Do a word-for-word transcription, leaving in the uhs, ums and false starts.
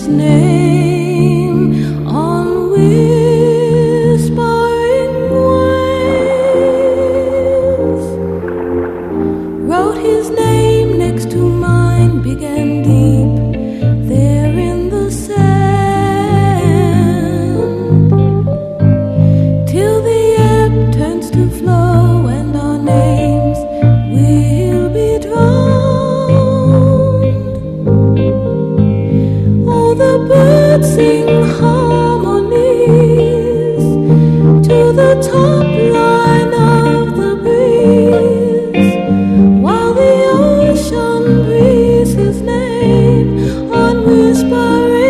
his name on whispering waves, wrote his name next to mine, big and deep, there in the sand, till the ebb turns to flow and our names will be drowned. Oh, the birds sing high